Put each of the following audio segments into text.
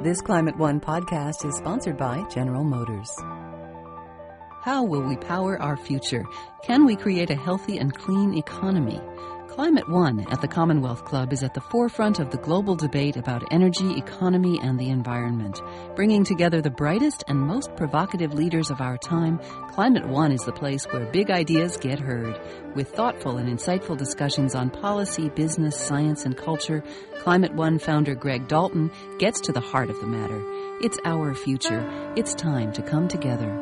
This Climate One podcast is sponsored by General Motors. How will we power our future? Can we create a healthy and clean economy? Climate One at the Commonwealth Club is at the forefront of the global debate about energy, economy, and the environment. Bringing together the brightest and most provocative leaders of our time, Climate One is the place where big ideas get heard. With thoughtful and insightful discussions on policy, business, science, and culture, Climate One founder Greg Dalton gets to the heart of the matter. It's our future. It's time to come together.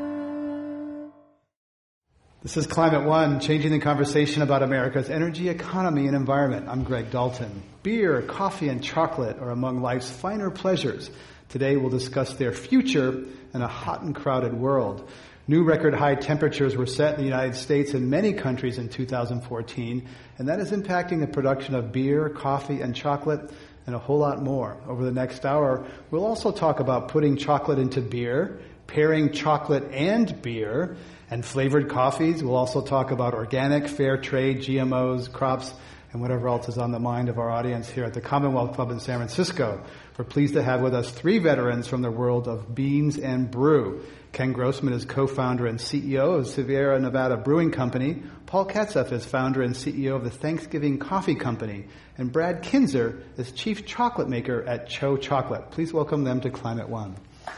This is Climate One, changing the conversation about America's energy, economy, and environment. I'm Greg Dalton. Beer, coffee, and chocolate are among life's finer pleasures. Today we'll discuss their future in a hot and crowded world. New record high temperatures were set in the United States and many countries in 2014, and that is impacting the production of beer, coffee, and chocolate, and a whole lot more. Over the next hour, we'll also talk about putting chocolate into beer, pairing chocolate and beer, and flavored coffees. We'll also talk about organic, fair trade, GMOs, crops, and whatever else is on the mind of our audience here at the Commonwealth Club in San Francisco. We're pleased to have with us three veterans from the world of beans and brew. Ken Grossman is co-founder and CEO of Sierra Nevada Brewing Company. Paul Katzeff is founder and CEO of the Thanksgiving Coffee Company. And Brad Kinzer is chief chocolate maker at Cho Chocolate. Please welcome them to Climate One.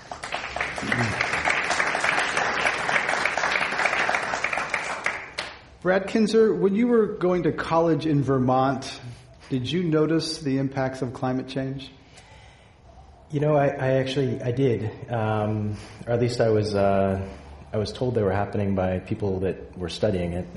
Brad Kinzer, when you were going to college in Vermont, did you notice the impacts of climate change? You know, I did. Or at least I was told they were happening by people that were studying it.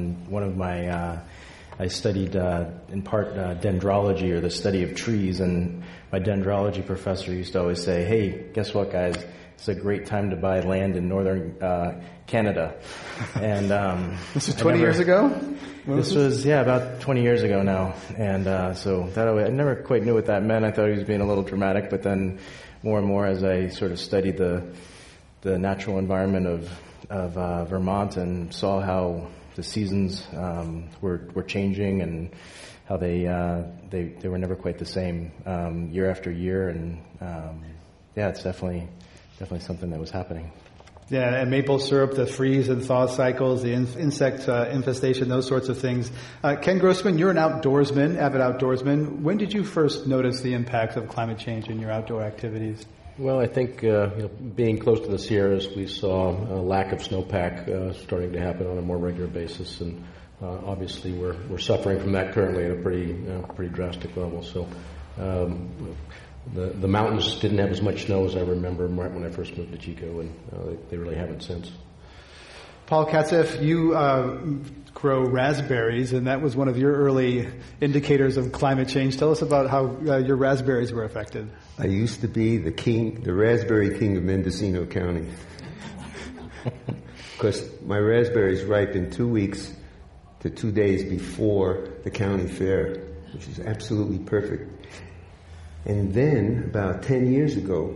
I studied in part dendrology, or the study of trees, and my dendrology professor used to always say, "Hey, guess what, guys? It's a great time to buy land in northern Canada." And this was 20 years ago? This was, about 20 years ago now. And so that I never quite knew what that meant. I thought he was being a little dramatic, but then more and more as I sort of studied the natural environment of Vermont and saw how the seasons were changing and how they were never quite the same year after year. And it's definitely something that was happening. Yeah, and maple syrup, the freeze and thaw cycles, the insect infestation, those sorts of things. Ken Grossman, you're an outdoorsman, avid outdoorsman. When did you first notice the impacts of climate change in your outdoor activities? Well, I think being close to the Sierras, we saw a lack of snowpack starting to happen on a more regular basis, and obviously we're suffering from that currently at a pretty drastic level. So. The mountains didn't have as much snow as I remember right when I first moved to Chico, and they really haven't since. Paul Katzeff, you grow raspberries, and that was one of your early indicators of climate change. Tell us about how your raspberries were affected. I used to be the raspberry king of Mendocino County. Because my raspberries ripen 2 weeks to 2 days before the county fair, which is absolutely perfect. And then, about 10 years ago,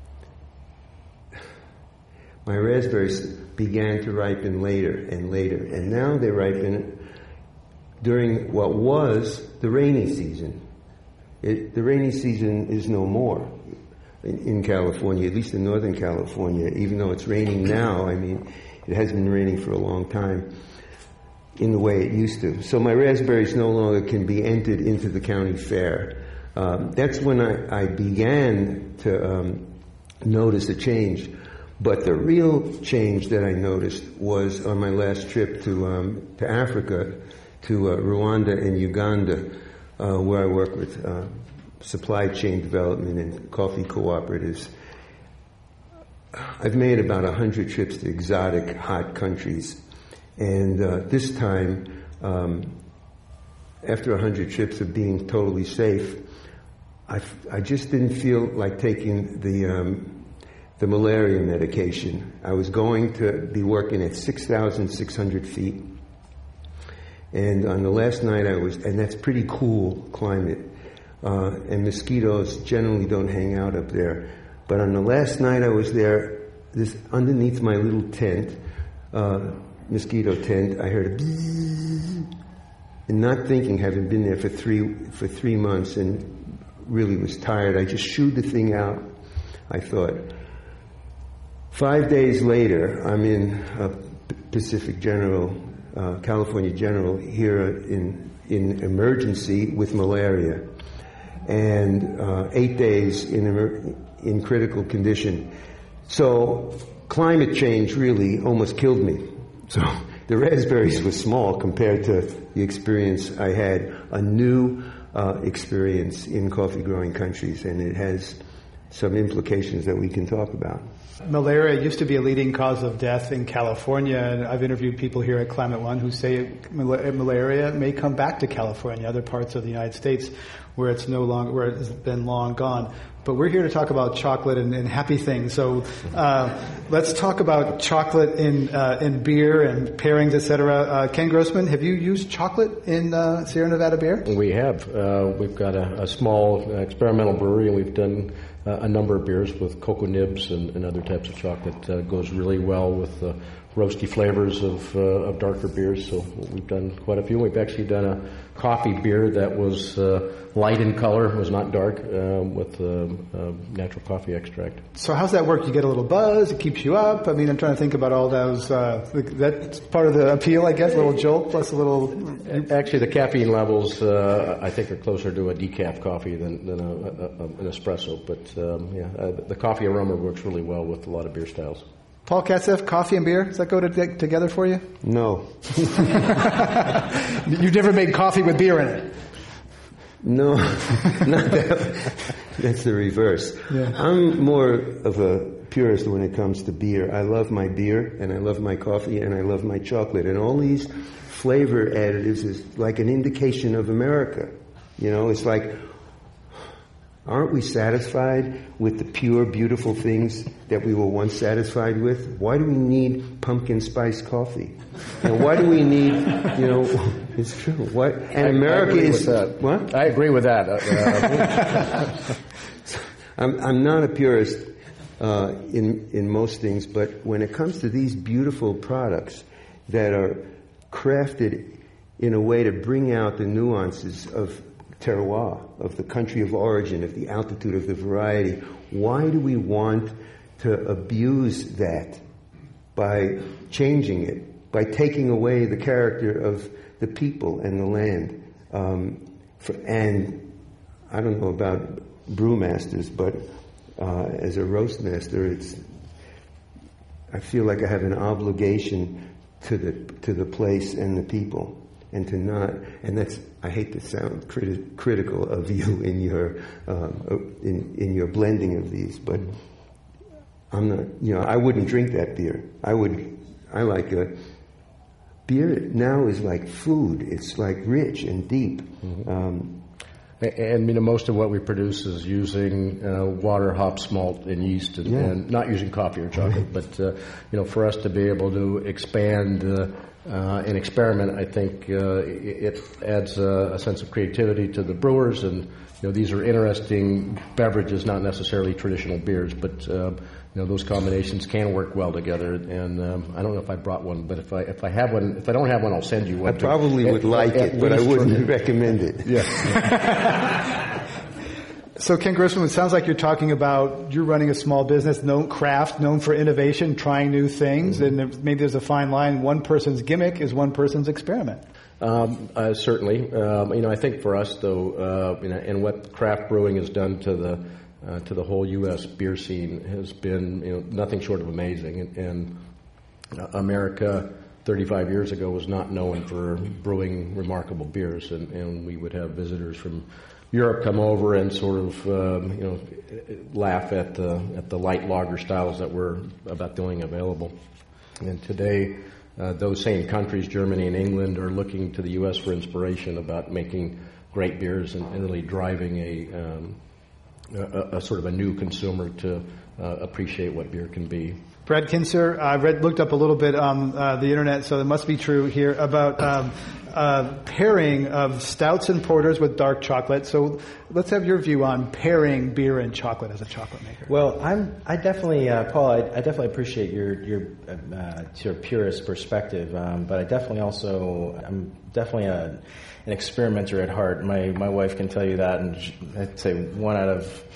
my raspberries began to ripen later and later. And now they ripen during what was the rainy season. The rainy season is no more in California, at least in Northern California. Even though it's raining now, it has been raining for a long time in the way it used to. So my raspberries no longer can be entered into the county fair. That's when I began to notice a change. But the real change that I noticed was on my last trip to Africa, to Rwanda and Uganda, where I work with supply chain development and coffee cooperatives. I've made about 100 trips to exotic, hot countries. And this time, after 100 trips of being totally safe, I just didn't feel like taking the malaria medication. I was going to be working at 6,600 feet. And on the last night and that's pretty cool climate. And mosquitoes generally don't hang out up there. But on the last night I was there, underneath my little tent, mosquito tent, I heard a bzzz. And not thinking, having been there for three months and really was tired, I just shooed the thing out I thought. 5 days later, I'm in Pacific General, California General, here in emergency with malaria, and 8 days in critical condition. So climate change really almost killed me. So the raspberries were small compared to the experience I had, a new experience in coffee growing countries, and it has some implications that we can talk about. Malaria used to be a leading cause of death in California, and I've interviewed people here at Climate One who say malaria may come back to California, other parts of the United States where it's been long gone. But we're here to talk about chocolate and happy things. So let's talk about chocolate in beer and pairings, etc. Ken Grossman, have you used chocolate in Sierra Nevada beer? We have. We've got a small experimental brewery, and we've done a number of beers with cocoa nibs and other types of chocolate. Goes really well with the roasty flavors of darker beers. So we've done quite a few. We've actually done a coffee beer that was light in color, was not dark, with natural coffee extract. So how's that work? You get a little buzz, it keeps you up. I mean, I'm trying to think about all those. That's part of the appeal, I guess, a little jolt plus a little... Actually, the caffeine levels, I think, are closer to a decaf coffee than an espresso. But, the coffee aroma works really well with a lot of beer styles. Paul Katzeff, coffee and beer, does that go together for you? No. You've never made coffee with beer in it? No, not that. That's the reverse. Yeah. I'm more of a purist when it comes to beer. I love my beer, and I love my coffee, and I love my chocolate. And all these flavor additives is like an indication of America. You know, it's like, aren't we satisfied with the pure, beautiful things that we were once satisfied with? Why do we need pumpkin spice coffee? And why do we need, it's true. What? And America is... What? I agree with that. I'm not a purist in most things, but when it comes to these beautiful products that are crafted in a way to bring out the nuances of terroir, of the country of origin, of the altitude, of the variety, why do we want to abuse that by changing it, by taking away the character of the people and the land? And I don't know about brewmasters, but as a roast master, I feel like I have an obligation to the place and the people. And to not, and that's, I hate to sound critical of you in your in your blending of these, but I'm not, I wouldn't drink that beer. I like a beer now is like food. It's like rich and deep. Mm-hmm. And most of what we produce is using water, hops, malt, and yeast, and not using coffee or chocolate. But for us to be able to expand an experiment, I think it adds a sense of creativity to the brewers. And these are interesting beverages, not necessarily traditional beers, but those combinations can work well together. And I don't know if I brought one, but if I have one, if I don't have one, I'll send you one. I probably would like it, but I wouldn't recommend it. Yeah. So, Ken Grossman, it sounds like you're running a small business, known for innovation, trying new things, and maybe there's a fine line. One person's gimmick is one person's experiment. Certainly. I think for us, though, and what craft brewing has done to the whole U.S. beer scene has been, nothing short of amazing. And America 35 years ago was not known for brewing remarkable beers, and we would have visitors from Europe come over and sort of, laugh at the light lager styles that were about the only available. And today, those same countries, Germany and England, are looking to the U.S. for inspiration about making great beers and really driving a sort of a new consumer to appreciate what beer can be. Brad Kinser, I looked up a little bit on the internet, so it must be true here, about pairing of stouts and porters with dark chocolate. So let's have your view on pairing beer and chocolate as a chocolate maker. Well, I definitely, Paul, I definitely appreciate your purist perspective, but I definitely I'm definitely an experimenter at heart. My wife can tell you that, and I'd say 1 out of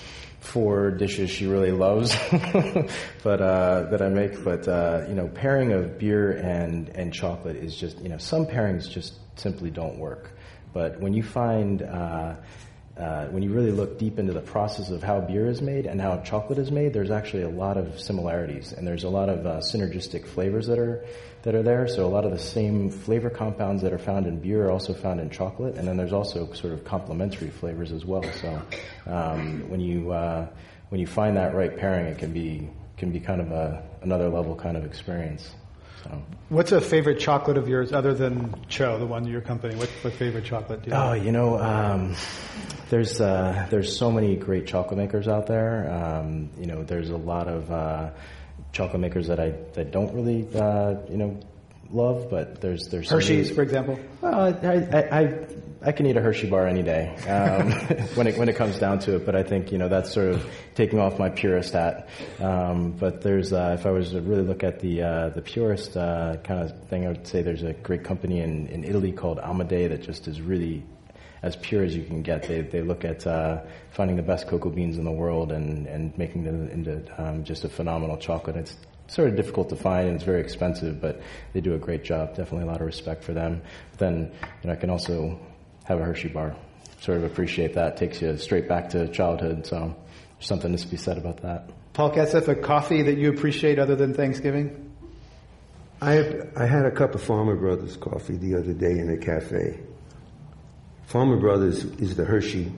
4 dishes she really loves, but that I make. But pairing of beer and chocolate is just some pairings just simply don't work. But when you find when you really look deep into the process of how beer is made and how chocolate is made, there's actually a lot of similarities, and there's a lot of synergistic flavors that are there. So a lot of the same flavor compounds that are found in beer are also found in chocolate, and then there's also sort of complementary flavors as well. So when you find that right pairing, it can be kind of another level kind of experience. So. What's a favorite chocolate of yours other than Cho, the one in your company? What favorite chocolate do you have? There's so many great chocolate makers out there. There's a lot of chocolate makers that I don't really love, but there's Hershey's, for example. Well, I can eat a Hershey bar any day when it comes down to it. But I think that's sort of taking off my purist hat. But there's if I was to really look at the purist kind of thing, I would say there's a great company in Italy called Amadei that just is really as pure as you can get. They look at finding the best cocoa beans in the world and making them into just a phenomenal chocolate. It's sort of difficult to find and it's very expensive, but they do a great job. Definitely a lot of respect for them. But then I can also have a Hershey bar. Sort of appreciate that. Takes you straight back to childhood. So there's something to be said about that. Paul Katzef, a coffee that you appreciate other than Thanksgiving? I had a cup of Farmer Brothers coffee the other day in a cafe. Farmer Brothers is the Hershey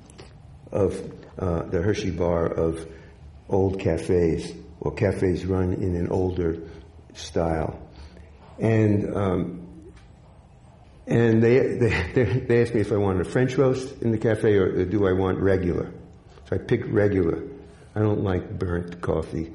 bar of old cafes, or cafes run in an older style, and they asked me if I wanted a French roast in the cafe or do I want regular. So I picked regular. I don't like burnt coffee,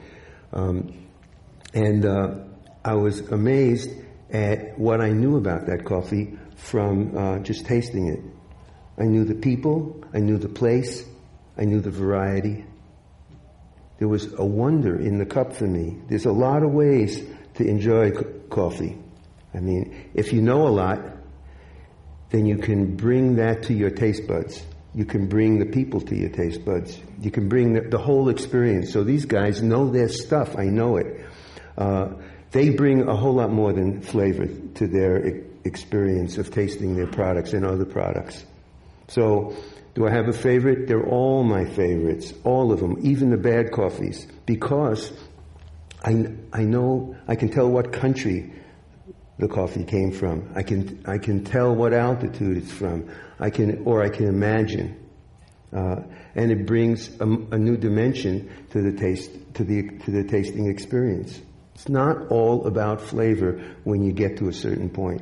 and I was amazed at what I knew about that coffee from just tasting it. I knew the people, I knew the place, I knew the variety. There was a wonder in the cup for me. There's a lot of ways to enjoy coffee. I mean, if you know a lot, then you can bring that to your taste buds. You can bring the people to your taste buds. You can bring the whole experience. So these guys know their stuff. I know it. They bring a whole lot more than flavor to their experience of tasting their products and other products. So, do I have a favorite? They're all my favorites, all of them, even the bad coffees, because I know, I can tell what country the coffee came from. I can tell what altitude it's from. I can imagine, and it brings a new dimension to the taste, to the tasting experience. It's not all about flavor when you get to a certain point.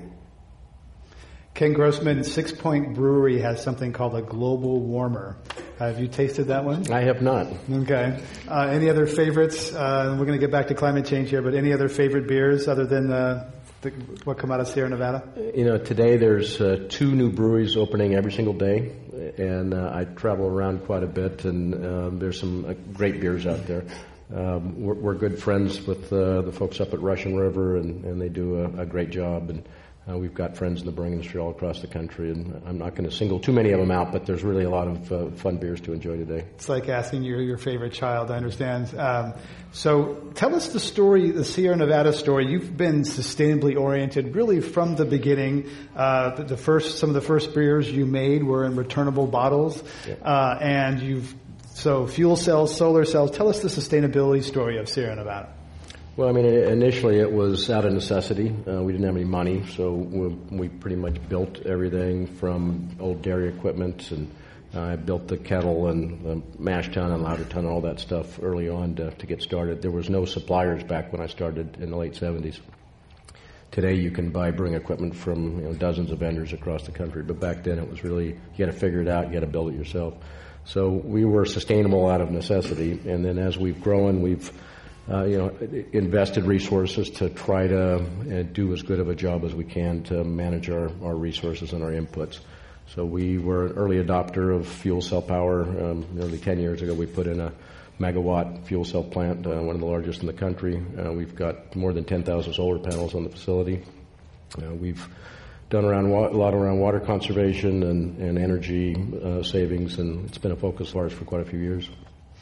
Ken Grossman, Six Point Brewery has something called a global warmer. Have you tasted that one? I have not. Okay. Any other favorites? We're going to get back to climate change here, but any other favorite beers other than what come out of Sierra Nevada? Today there's 2 new breweries opening every single day, and I travel around quite a bit, and there's some great beers out there. We're good friends with the folks up at Russian River, and they do a great job. And we've got friends in the brewing industry all across the country, and I'm not going to single too many of them out, but there's really a lot of fun beers to enjoy today. It's like asking your favorite child, I understand. So tell us the story, the Sierra Nevada story. You've been sustainably oriented really from the beginning. Some of the first beers you made were in returnable bottles, and so fuel cells, solar cells. Tell us the sustainability story of Sierra Nevada. Well, I mean, initially it was out of necessity. We didn't have any money, so we pretty much built everything from old dairy equipment, and I built the kettle and the mash tun and lauter tun and all that stuff early on to get started. There was no suppliers back when I started in the late 70s. Today you can buy brewing equipment from dozens of vendors across the country, but back then it was really, you had to figure it out, you had to build it yourself. So we were sustainable out of necessity, and then as we've grown, we've invested resources to try to do as good of a job as we can to manage our resources and our inputs. So we were an early adopter of fuel cell power. Nearly 10 years ago, we put in a megawatt fuel cell plant, one of the largest in the country. We've got more than 10,000 solar panels on the facility. We've done a lot around water conservation and energy savings, and it's been a focus of ours for quite a few years.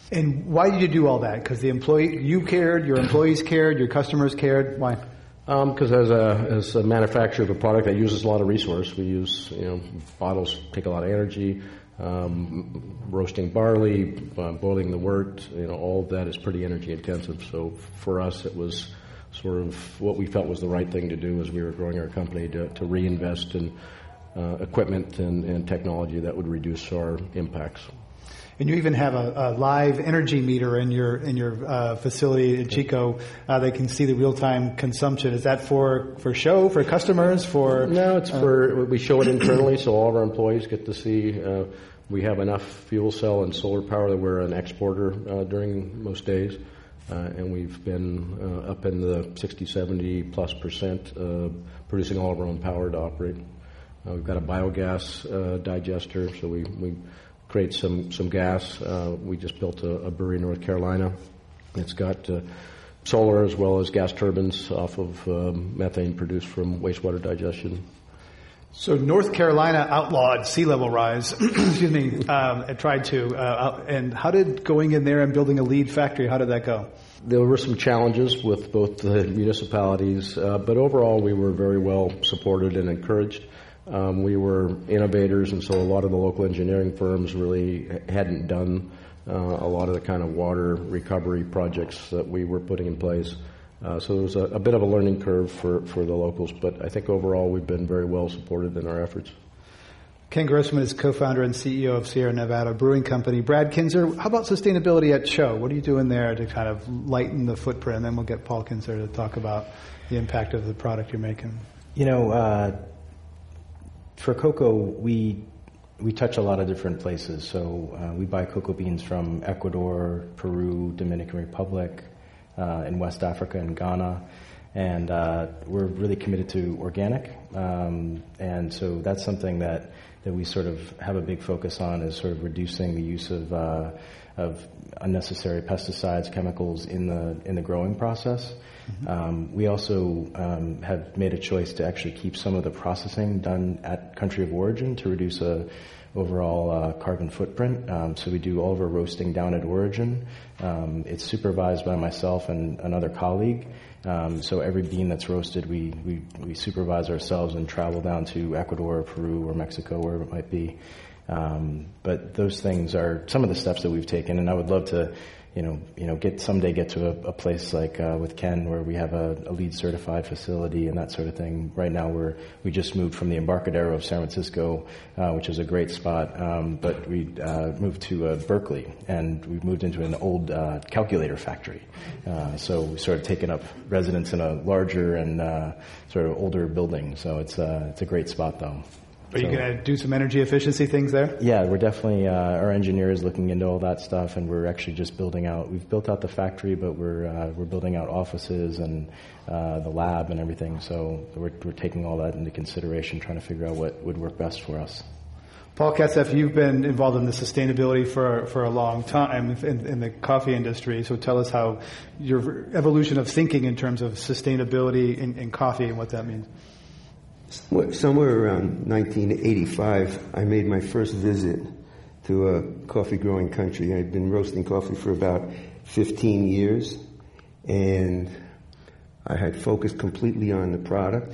And why did you do all that? Because you cared, your employees cared, your customers cared. Why? Because as a manufacturer of a product that uses a lot of resource, we use, bottles take a lot of energy, roasting barley, boiling the wort, all of that is pretty energy intensive. So for us, it was sort of what we felt was the right thing to do as we were growing our company to reinvest in equipment and technology that would reduce our impacts. And you even have a live energy meter in your facility in Chico. They can see the real-time consumption. Is that for show, for customers, for? No, it's we show it internally, so all of our employees get to see. We have enough fuel cell and solar power that we're an exporter during most days, and we've been up in the 60-70+% producing all of our own power to operate. We've got a biogas digester, so we create some gas. We just built a brewery in North Carolina. It's got solar as well as gas turbines off of methane produced from wastewater digestion. So North Carolina outlawed sea level rise. Excuse me. Tried to. And how did going in there and building a lead factory? How did that go? There were some challenges with both the municipalities, but overall we were very well supported and encouraged. We were innovators, and so a lot of the local engineering firms really hadn't done a lot of the kind of water recovery projects that we were putting in place. So there was a bit of a learning curve for the locals, but I think overall we've been very well supported in our efforts. Ken Grossman is co-founder and CEO of Sierra Nevada Brewing Company. Brad Kinzer, how about sustainability at Cho? What are you doing there to kind of lighten the footprint? And then we'll get Paul Kinzer to talk about the impact of the product you're making. For cocoa, we touch a lot of different places. So we buy cocoa beans from Ecuador, Peru, Dominican Republic, in West Africa and Ghana. And we're really committed to organic. And so that's something that we sort of have a big focus on, is sort of reducing the use of unnecessary pesticides, chemicals in the growing process. We also have made a choice to actually keep some of the processing done at country of origin to reduce overall carbon footprint. So we do all of our roasting down at origin. It's supervised by myself and another colleague. So every bean that's roasted, we supervise ourselves and travel down to Ecuador or Peru or Mexico, wherever it might be. But those things are some of the steps that we've taken, and I would love to, get to a place like with Ken, where we have a LEED certified facility and that sort of thing. Right now, we just moved from the Embarcadero of San Francisco, which is a great spot, but we moved to Berkeley, and we moved into an old calculator factory. So we sort of taken up residence in a larger and sort of older building. So it's a great spot, though. Are you going to do some energy efficiency things there? Yeah, we're definitely, our engineer is looking into all that stuff, and we're actually just we've built out the factory, but we're building out offices and the lab and everything. So we're taking all that into consideration, trying to figure out what would work best for us. Paul Ketsef, you've been involved in the sustainability for a long time in the coffee industry. So tell us how your evolution of thinking in terms of sustainability in coffee and what that means. Somewhere around 1985, I made my first visit to a coffee-growing country. I'd been roasting coffee for about 15 years, and I had focused completely on the product.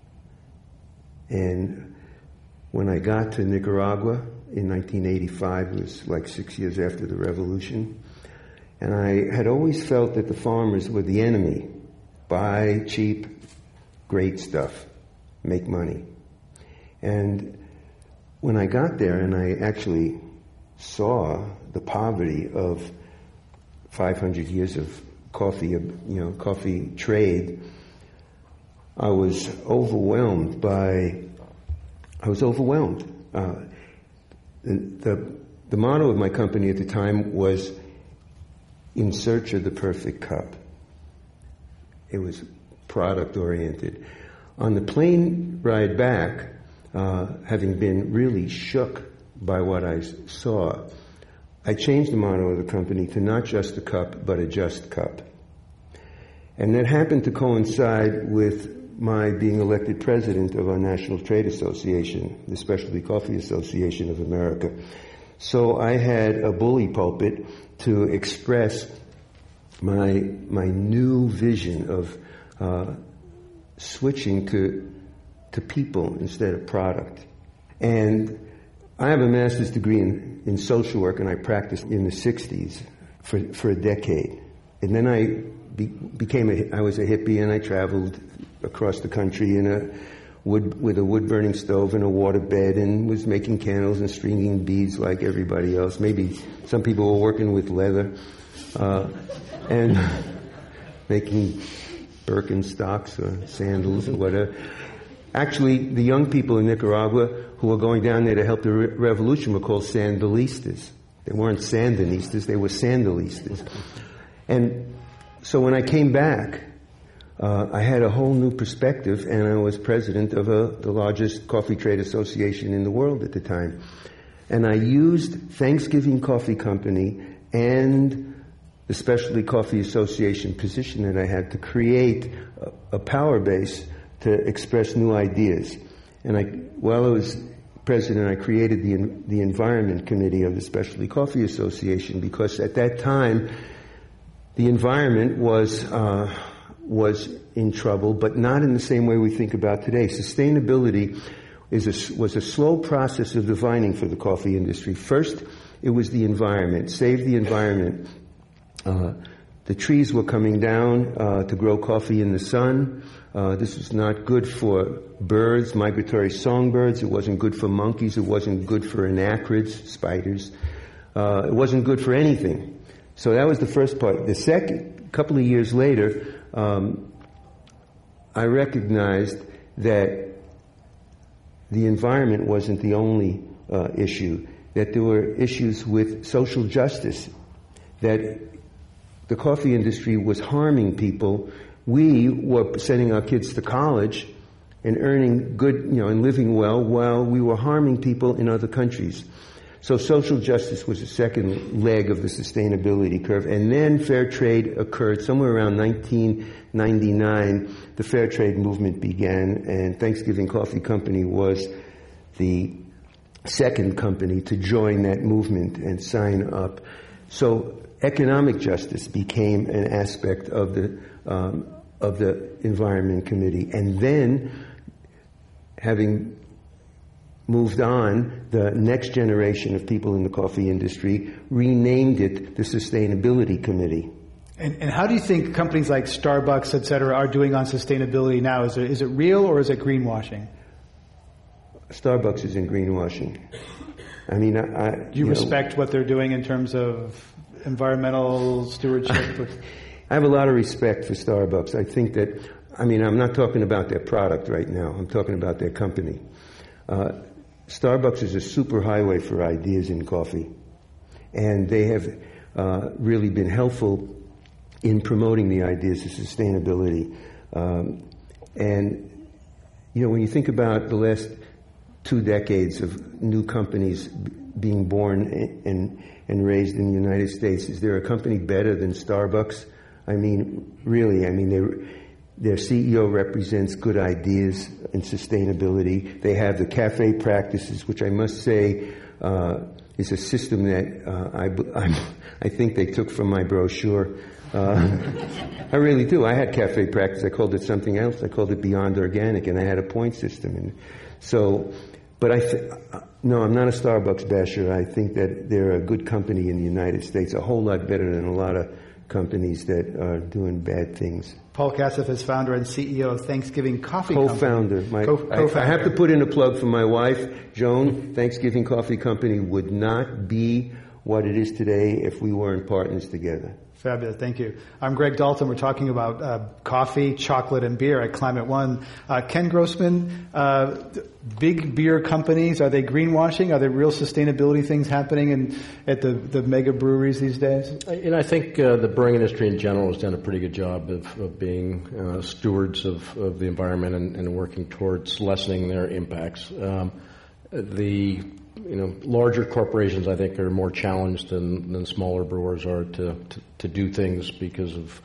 And when I got to Nicaragua in 1985, it was like 6 years after the revolution, and I had always felt that the farmers were the enemy. Buy cheap, great stuff. Make money. And when I got there and I actually saw the poverty of 500 years of coffee trade, I was overwhelmed. The motto of my company at the time was "In search of the perfect cup." It was product oriented. On the plane ride back, having been really shook by what I saw, I changed the motto of the company to not just a cup, but a just cup. And that happened to coincide with my being elected president of our National Trade Association, the Specialty Coffee Association of America. So I had a bully pulpit to express my new vision of switching to people instead of product. And I have a master's degree in social work, and I practiced in the 60s for a decade. And then I I was a hippie, and I traveled across the country with a wood-burning stove and a water bed, and was making candles and stringing beads like everybody else. Maybe some people were working with leather and making Birkenstocks or sandals or whatever. Actually, the young people in Nicaragua who were going down there to help the revolution were called Sandinistas. They weren't Sandinistas, they were Sandinistas. And so when I came back, I had a whole new perspective, and I was president of the largest coffee trade association in the world at the time. And I used Thanksgiving Coffee Company and the Specialty Coffee Association position that I had to create a power base to express new ideas. And while I was president, I created the Environment Committee of the Specialty Coffee Association, because at that time, the environment was in trouble, but not in the same way we think about today. Sustainability was a slow process of divining for the coffee industry. First, it was the environment, save the environment. The trees were coming down to grow coffee in the sun. This was not good for birds, migratory songbirds. It wasn't good for monkeys. It wasn't good for anacrids, spiders. It wasn't good for anything. So that was the first part. The second, couple of years later, I recognized that the environment wasn't the only issue, that there were issues with social justice, that the coffee industry was harming people. We were sending our kids to college and earning good, and living well, while we were harming people in other countries. So social justice was the second leg of the sustainability curve. And then fair trade occurred somewhere around 1999. The fair trade movement began, and Thanksgiving Coffee Company was the second company to join that movement and sign up. So economic justice became an aspect of the Environment Committee. And then, having moved on, the next generation of people in the coffee industry renamed it the Sustainability Committee. And how do you think companies like Starbucks, et cetera, are doing on sustainability now? Is it real, or is it greenwashing? Starbucks is in greenwashing. I mean, do you respect what they're doing in terms of environmental stewardship? I have a lot of respect for Starbucks. I think that, I'm not talking about their product right now. I'm talking about their company. Starbucks is a superhighway for ideas in coffee. And they have really been helpful in promoting the ideas of sustainability. And when you think about the last 2 decades of new companies being born and raised in the United States, is there a company better than Starbucks? Really, their CEO represents good ideas in sustainability. They have the cafe practices, which I must say is a system that I think they took from my brochure. I really do. I had cafe practice. I called it something else. I called it Beyond Organic, and I had a point system. And so, but no, I'm not a Starbucks basher. I think that they're a good company in the United States, a whole lot better than a lot of companies that are doing bad things. Paul Kassoff is founder and CEO of Thanksgiving Coffee Company. Co-founder. I have to put in a plug for my wife, Joan. Thanksgiving Coffee Company would not be what it is today if we weren't partners together. Fabulous. Thank you. I'm Greg Dalton. We're talking about coffee, chocolate, and beer at Climate One. Ken Grossman, big beer companies, are they greenwashing? Are there real sustainability things happening at the mega breweries these days? And I think the brewing industry in general has done a pretty good job of being stewards of the environment and working towards lessening their impacts. Larger corporations, I think, are more challenged than smaller brewers are to do things because of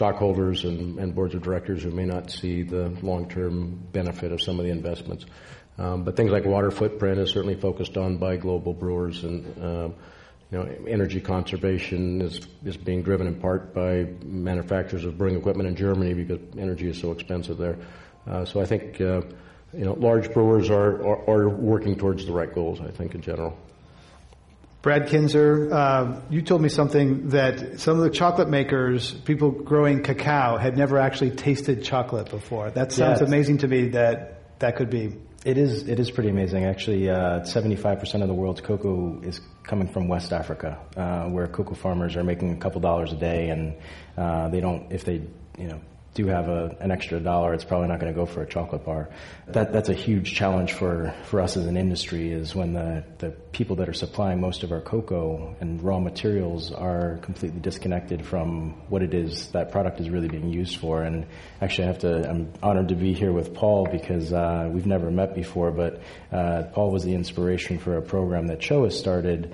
stockholders and boards of directors who may not see the long-term benefit of some of the investments. But things like water footprint is certainly focused on by global brewers, and energy conservation is being driven in part by manufacturers of brewing equipment in Germany because energy is so expensive there. So I think large brewers are working towards the right goals, I think, in general. Brad Kinzer, you told me something that some of the chocolate makers, people growing cacao, had never actually tasted chocolate before. That sounds amazing to me that could be. It is pretty amazing. Actually, 75% of the world's cocoa is coming from West Africa, where cocoa farmers are making a couple dollars a day, and if they do have an extra $1, it's probably not going to go for a chocolate bar. That's a huge challenge for us as an industry, is when the people that are supplying most of our cocoa and raw materials are completely disconnected from what it is that product is really being used for. And actually I'm honored to be here with Paul because we've never met before, but Paul was the inspiration for a program that Cho has started,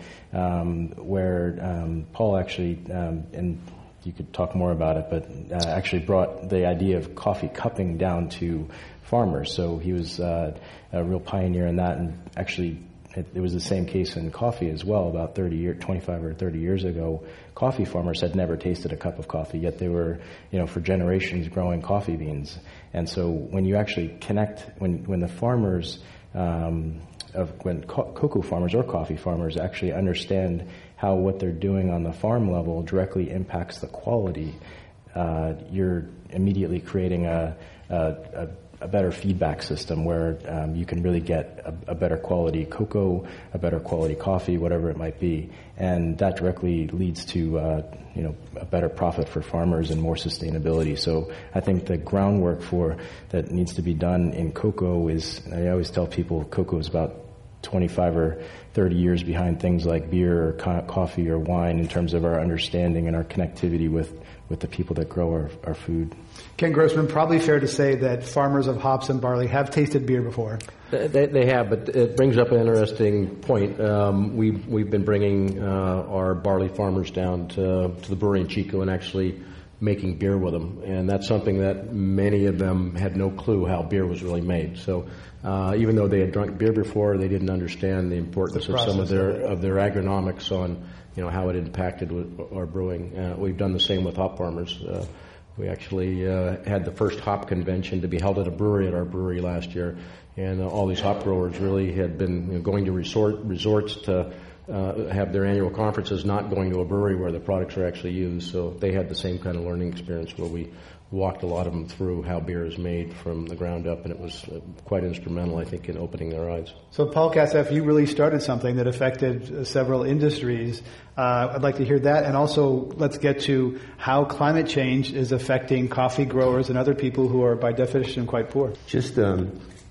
where Paul actually, and you could talk more about it, but actually brought the idea of coffee cupping down to farmers. So he was a real pioneer in that, and actually it was the same case in coffee as well. About 25 or 30 years ago, coffee farmers had never tasted a cup of coffee, yet they were, for generations growing coffee beans. And so when you actually connect, when the farmers, when cocoa farmers or coffee farmers actually understand how what they're doing on the farm level directly impacts the quality, you're immediately creating a better feedback system where you can really get a better quality cocoa, a better quality coffee, whatever it might be, and that directly leads to a better profit for farmers and more sustainability. So I think the groundwork that needs to be done in cocoa is, I always tell people, cocoa is about 25 or 30 years behind things like beer or coffee or wine in terms of our understanding and our connectivity with the people that grow our food. Ken Grossman, probably fair to say that farmers of hops and barley have tasted beer before. They have, but it brings up an interesting point. We've been bringing our barley farmers down to the brewery in Chico and actually making beer with them, and that's something that many of them had no clue how beer was really made. So even though they had drunk beer before, they didn't understand the importance of some of their agronomics on how it impacted our brewing. We've done the same with hop farmers. We actually had the first hop convention to be held at a brewery at our brewery last year, and all these hop growers really had been going to resorts to have their annual conferences, not going to a brewery where the products are actually used. So they had the same kind of learning experience where we walked a lot of them through how beer is made from the ground up, and it was quite instrumental, I think, in opening their eyes. So Paul Kasef, you really started something that affected several industries. I'd like to hear that, and also let's get to how climate change is affecting coffee growers and other people who are by definition quite poor. Just to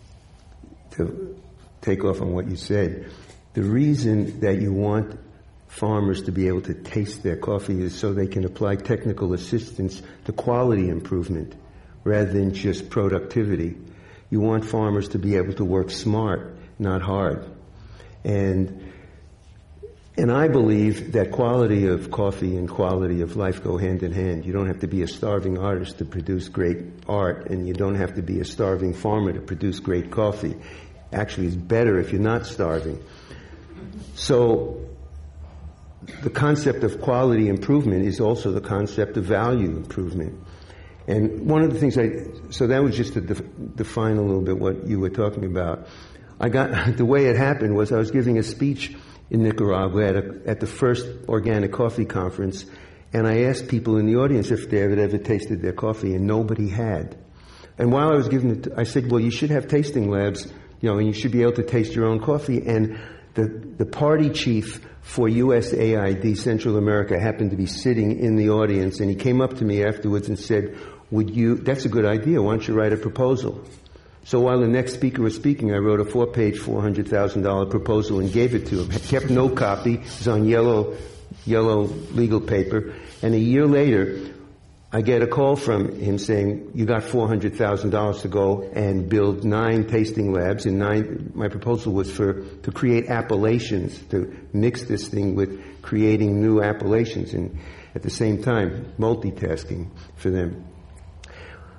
take off on what you said, the reason that you want farmers to be able to taste their coffee is so they can apply technical assistance to quality improvement rather than just productivity. You want farmers to be able to work smart, not hard. And I believe that quality of coffee and quality of life go hand in hand. You don't have to be a starving artist to produce great art, and you don't have to be a starving farmer to produce great coffee. Actually, it's better if you're not starving. So the concept of quality improvement is also the concept of value improvement. And one of the things so that was just to define a little bit what you were talking about. The way it happened was I was giving a speech in Nicaragua at the first organic coffee conference, and I asked people in the audience if they had ever tasted their coffee, and nobody had. And while I was giving it, I said, well, you should have tasting labs, and you should be able to taste your own coffee. And the party chief for USAID Central America happened to be sitting in the audience, and he came up to me afterwards and said, that's a good idea, why don't you write a proposal? So while the next speaker was speaking, I wrote a 4-page, $400,000 proposal and gave it to him. I kept no copy, it was on yellow legal paper, and a year later, I get a call from him saying, you got $400,000 to go and build 9 tasting labs, and my proposal was to create appellations, to mix this thing with creating new appellations, and at the same time, multitasking for them.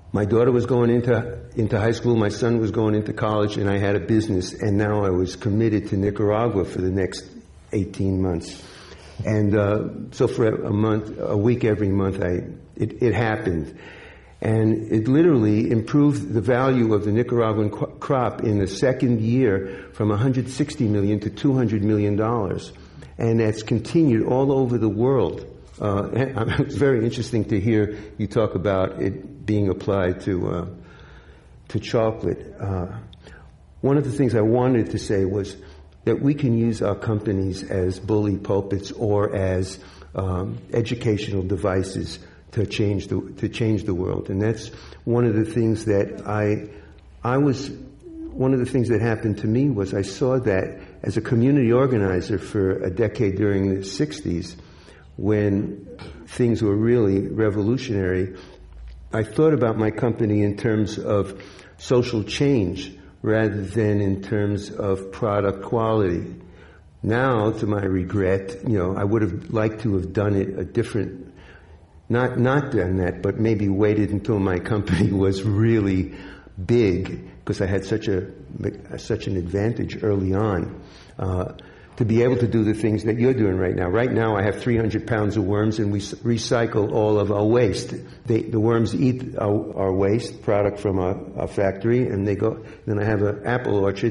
My daughter was going into high school, my son was going into college, and I had a business, and now I was committed to Nicaragua for the next 18 months. And so for a week every month, it happened. And it literally improved the value of the Nicaraguan crop in the second year from $160 million to $200 million. And that's continued all over the world. It's very interesting to hear you talk about it being applied to chocolate. One of the things I wanted to say was that we can use our companies as bully pulpits or as educational devices to change the world, and that's one of the things that one of the things that happened to me was I saw that as a community organizer for a decade during the 60s, when things were really revolutionary. I thought about my company in terms of social change rather than in terms of product quality. Now, to my regret, I would have liked to have done it a different, not done that, but maybe waited until my company was really big, because I had such an advantage early on. To be able to do the things that you're doing right now. Right now I have 300 pounds of worms, and we recycle all of our waste. The worms eat our waste product from our factory, and they go. Then I have an apple orchard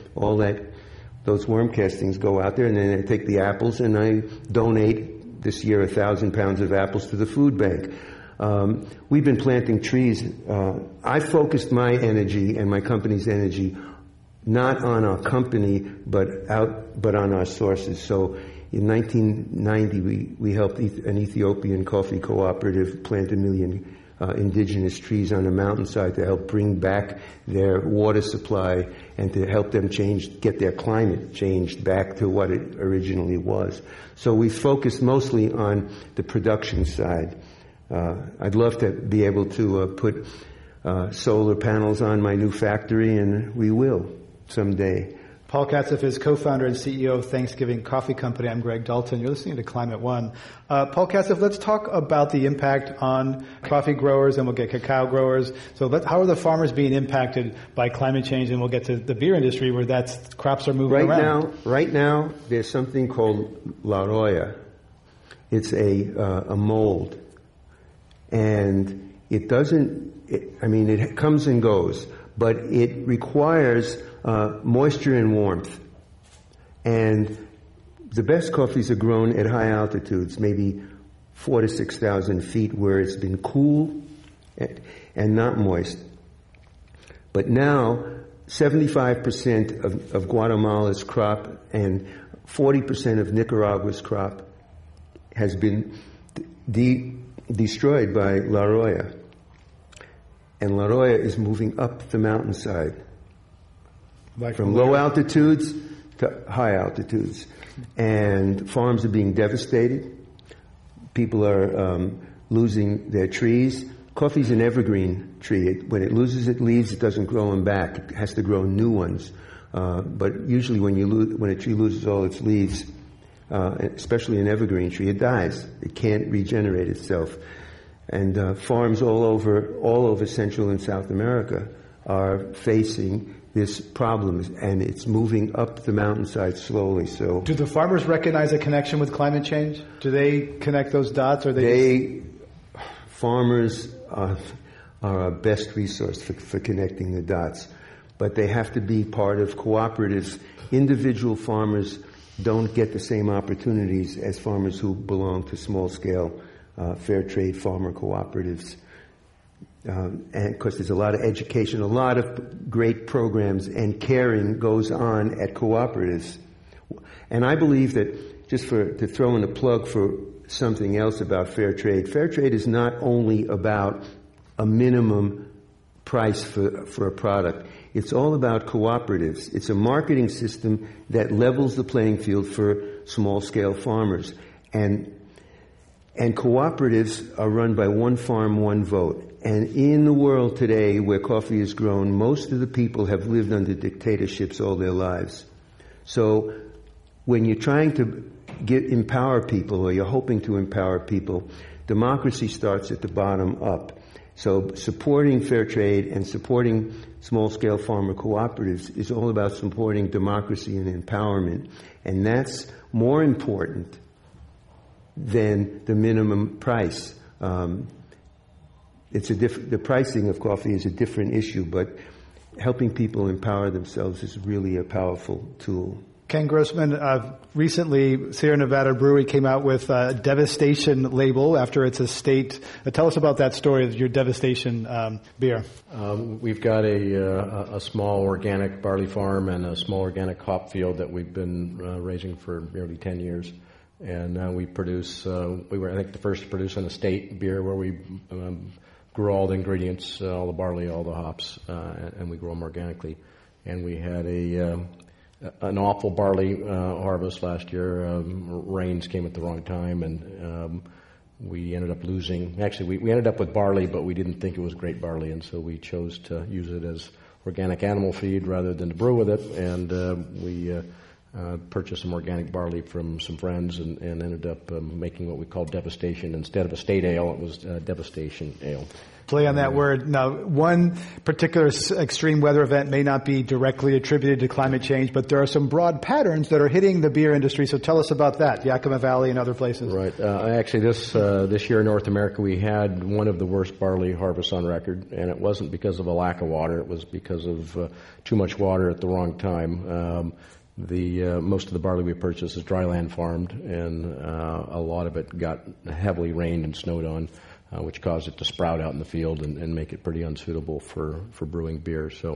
those worm castings go out there, and then I take the apples and I donate this year 1,000 pounds of apples to the food bank. We've been planting trees. I focused my energy and my company's energy not on our company, but on our sources. So in 1990, we helped an Ethiopian coffee cooperative plant 1 million indigenous trees on a mountainside to help bring back their water supply and to help them get their climate changed back to what it originally was. So we focused mostly on the production side. I'd love to be able to put solar panels on my new factory, and we will someday. Paul Katzeff is co-founder and CEO of Thanksgiving Coffee Company. I'm Greg Dalton. You're listening to Climate One. Paul Katzeff, let's talk about the impact on coffee growers, and we'll get cacao growers. So how are the farmers being impacted by climate change? And we'll get to the beer industry, where crops are moving around. Right now, there's something called La Roya. It's a mold. And it comes and goes, but it requires moisture and warmth. And the best coffees are grown at high altitudes, maybe 4,000 to 6,000 feet, where it's been cool and not moist. But now, 75% of Guatemala's crop and 40% of Nicaragua's crop has been destroyed by La Roya. And La Roya is moving up the mountainside. From low altitudes to high altitudes. And farms are being devastated. People are losing their trees. Coffee's an evergreen tree. When it loses its leaves, it doesn't grow them back. It has to grow new ones. But usually when a tree loses all its leaves, especially an evergreen tree, it dies. It can't regenerate itself. And farms all over Central and South America are facing this problem, and it's moving up the mountainside slowly. So, do the farmers recognize a connection with climate change? Do they connect those dots, or farmers are our best resource for connecting the dots, but they have to be part of cooperatives. Individual farmers don't get the same opportunities as farmers who belong to small-scale fair trade farmer cooperatives. And of course, there's a lot of education, a lot of great programs, and caring goes on at cooperatives. And I believe that, just to throw in a plug for something else about fair trade is not only about a minimum price for a product. It's all about cooperatives. It's a marketing system that levels the playing field for small-scale farmers. And cooperatives are run by one farm, one vote. And in the world today where coffee is grown, most of the people have lived under dictatorships all their lives. So when you're trying to empower people, or you're hoping to empower people, democracy starts at the bottom up. So supporting fair trade and supporting small-scale farmer cooperatives is all about supporting democracy and empowerment. And that's more important than the minimum price. The pricing of coffee is a different issue, but helping people empower themselves is really a powerful tool. Ken Grossman, recently Sierra Nevada Brewery came out with a Devastation label after its estate. Tell us about that story of your Devastation beer. We've got a small organic barley farm and a small organic hop field that we've been raising for nearly 10 years. And we produce, we were, I think, the first to produce an estate beer where we grow all the ingredients, all the barley, all the hops, and we grow them organically. And we had an awful barley harvest last year. Rains came at the wrong time, and we ended up losing. Actually, we ended up with barley, but we didn't think it was great barley, and so we chose to use it as organic animal feed rather than to brew with it. And we purchased some organic barley from some friends and ended up making what we call Devastation. Instead of estate ale, it was Devastation ale. Play on that word. Now, one particular extreme weather event may not be directly attributed to climate change, but there are some broad patterns that are hitting the beer industry. So tell us about that, Yakima Valley and other places. Right. Actually, this year in North America, we had one of the worst barley harvests on record, and it wasn't because of a lack of water. It was because of too much water at the wrong time. Most of the barley we purchased is dryland farmed, and a lot of it got heavily rained and snowed on, which caused it to sprout out in the field and make it pretty unsuitable for brewing beer. So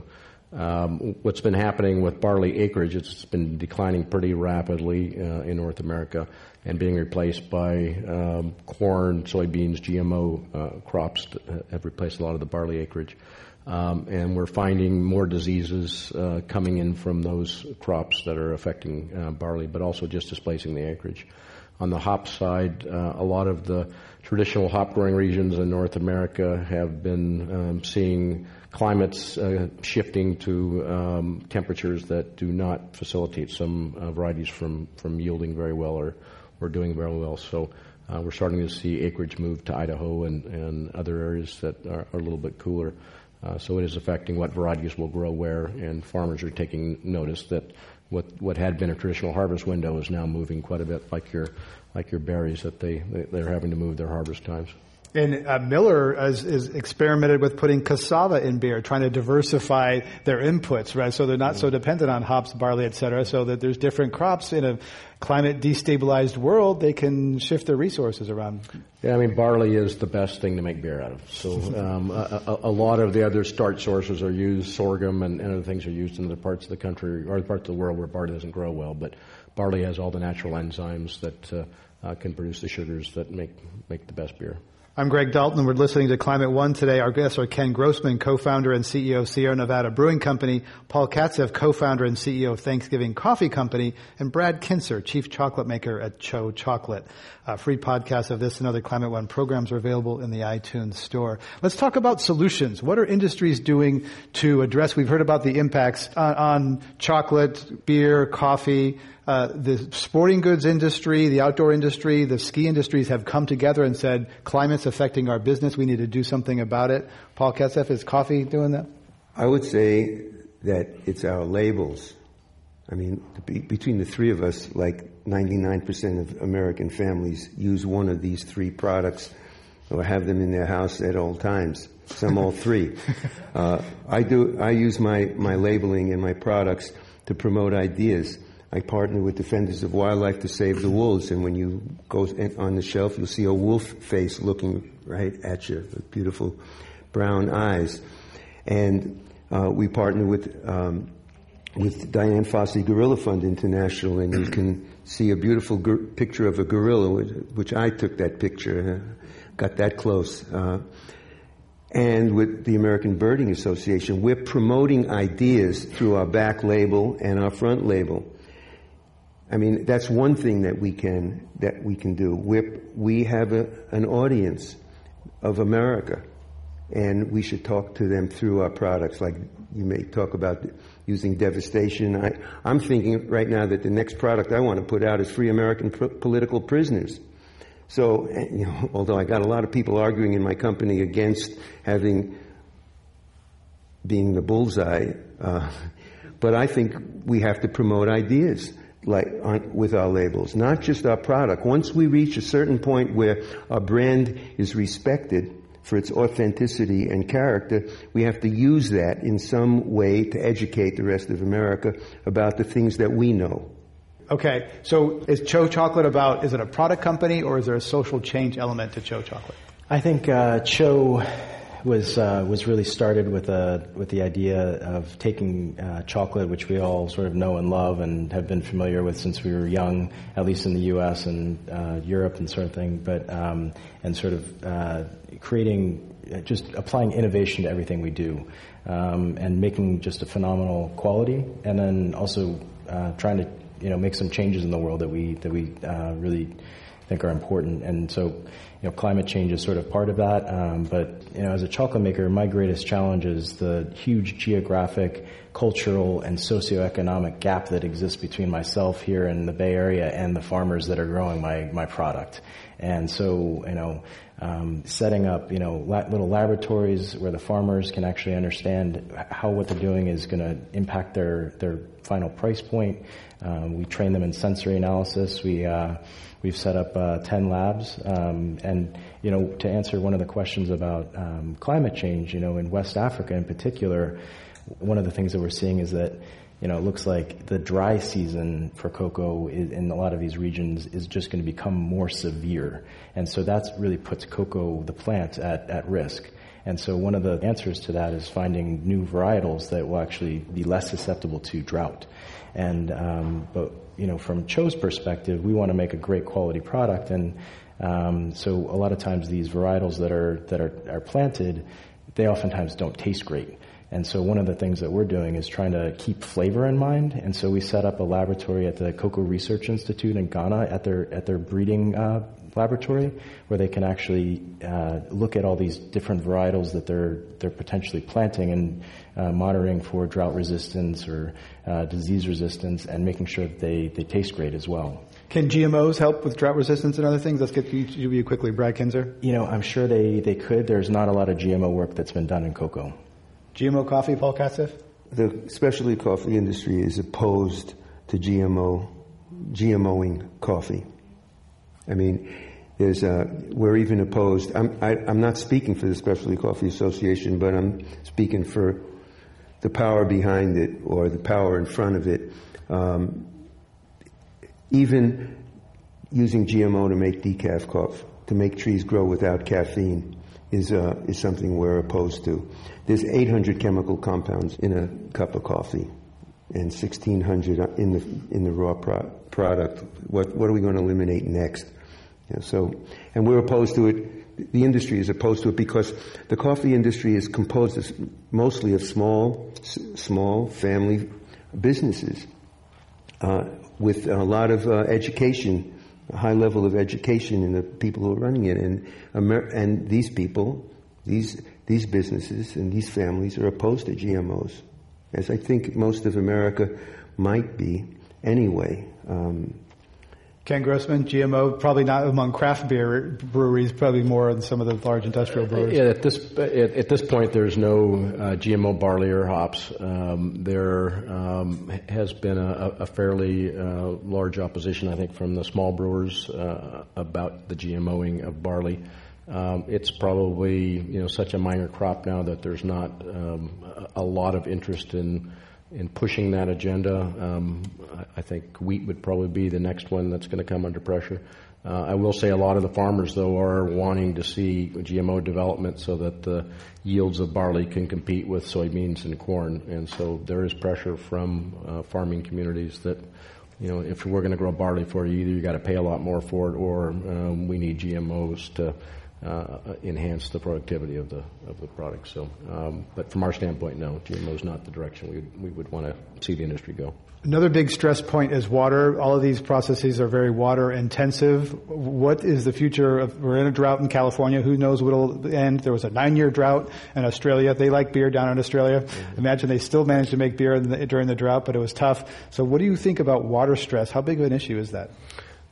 what's been happening with barley acreage, it's been declining pretty rapidly in North America and being replaced by corn, soybeans, GMO crops that have replaced a lot of the barley acreage. And we're finding more diseases coming in from those crops that are affecting barley, but also just displacing the acreage. On the hop side, a lot of the traditional hop growing regions in North America have been seeing climates shifting to temperatures that do not facilitate some varieties from yielding very well or doing very well. So we're starting to see acreage move to Idaho and other areas that are a little bit cooler. So it is affecting what varieties will grow where, and farmers are taking notice that what had been a traditional harvest window is now moving quite a bit, like your berries, that they're having to move their harvest times. And Miller is experimented with putting cassava in beer, trying to diversify their inputs, right? So they're not so dependent on hops, barley, et cetera, so that there's different crops in a climate destabilized world. They can shift their resources around. Yeah, I mean, barley is the best thing to make beer out of. So a lot of the other starch sources are used, sorghum and other things are used in other parts of the country or parts of the world where barley doesn't grow well. But barley has all the natural enzymes that can produce the sugars that make the best beer. I'm Greg Dalton, and we're listening to Climate One today. Our guests are Ken Grossman, co-founder and CEO of Sierra Nevada Brewing Company, Paul Katzeff, co-founder and CEO of Thanksgiving Coffee Company, and Brad Kinser, chief chocolate maker at Cho Chocolate. Free podcasts of this and other Climate One programs are available in the iTunes store. Let's talk about solutions. What are industries doing to address? We've heard about the impacts on chocolate, beer, coffee. The sporting goods industry, the outdoor industry, the ski industries have come together and said, climate's affecting our business. We need to do something about it. Paul Katzeff, is coffee doing that? I would say that it's our labels. I mean, between the three of us, like 99% of American families use one of these three products or have them in their house at all times. Some all three. I use my labeling and my products to promote ideas. I partner with Defenders of Wildlife to save the wolves, and when you go on the shelf, you'll see a wolf face looking right at you, with beautiful brown eyes. And we partner with Diane Fossey Gorilla Fund International, and you can see a beautiful picture of a gorilla, which I took that picture, got that close. And with the American Birding Association, we're promoting ideas through our back label and our front label. I mean, that's one thing that we can do. We have an audience of America, and we should talk to them through our products. Like you may talk about using Devastation. I'm thinking right now that the next product I want to put out is Free American Political Prisoners. So, although I got a lot of people arguing in my company against being the bullseye, but I think we have to promote ideas with our labels, not just our product. Once we reach a certain point where our brand is respected for its authenticity and character, we have to use that in some way to educate the rest of America about the things that we know. Okay, so is Cho Chocolate is it a product company or is there a social change element to Cho Chocolate? I think Cho was really started with the idea of taking chocolate, which we all sort of know and love and have been familiar with since we were young, at least in the U.S. and Europe and sort of thing, but and sort of just applying innovation to everything we do, and making just a phenomenal quality, and then also trying to make some changes in the world that we really think are important. And so, climate change is sort of part of that. But as a chocolate maker, my greatest challenge is the huge geographic, cultural, and socioeconomic gap that exists between myself here in the Bay Area and the farmers that are growing my product. And so, setting up, little laboratories where the farmers can actually understand how what they're doing is going to impact their final price point. We train them in sensory analysis. We've set up 10 labs, and to answer one of the questions about climate change, in West Africa in particular, one of the things that we're seeing is that it looks like the dry season for cocoa in a lot of these regions is just going to become more severe, and so that's really puts cocoa, the plant, at risk. And so one of the answers to that is finding new varietals that will actually be less susceptible to drought. And but from Cho's perspective, we want to make a great quality product, and so a lot of times these varietals that are planted, they oftentimes don't taste great. And so one of the things that we're doing is trying to keep flavor in mind. And so we set up a laboratory at the Cocoa Research Institute in Ghana at their breeding laboratory, where they can actually look at all these different varietals that they're potentially planting and monitoring for drought resistance or disease resistance, and making sure that they taste great as well. Can GMOs help with drought resistance and other things? Let's get to you quickly, Brad Kinzer. I'm sure they could. There's not a lot of GMO work that's been done in cocoa. GMO coffee, Paul Katzeff? The specialty coffee industry is opposed to GMOing coffee. I mean, we're even opposed. I'm not speaking for the Specialty Coffee Association, but I'm speaking for the power behind it, or the power in front of it. Even using GMO to make decaf coffee, to make trees grow without caffeine, is something we're opposed to. There's 800 chemical compounds in a cup of coffee, and 1,600 in the raw product. What are we going to eliminate next? And we're opposed to it. The industry is opposed to it because the coffee industry is composed mostly of small family businesses with a lot of education. A high level of education in the people who are running it, and these people, these businesses and these families are opposed to GMOs, as I think most of America might be anyway. Ken Grossman, GMO, probably not among craft beer breweries, probably more in some of the large industrial breweries. Yeah, at this point, there's no GMO barley or hops. There has been a fairly large opposition, I think, from the small brewers about the GMOing of barley. It's probably such a minor crop now that there's not a lot of interest in pushing that agenda. I think wheat would probably be the next one that's going to come under pressure. I will say a lot of the farmers, though, are wanting to see GMO development so that the yields of barley can compete with soybeans and corn. And so there is pressure from farming communities that, if we're going to grow barley for you, either you got to pay a lot more for it, or we need GMOs to enhance the productivity of the product. So, but from our standpoint, no, GMO is not the direction we would want to see the industry go. Another big stress point is water. All of these processes are very water intensive. What is the future of? We're in a drought in California. Who knows what will end? There was a 9-year drought in Australia. They like beer down in Australia. Mm-hmm. Imagine they still managed to make beer during the drought, but it was tough. So what do you think about water stress? How big of an issue is that?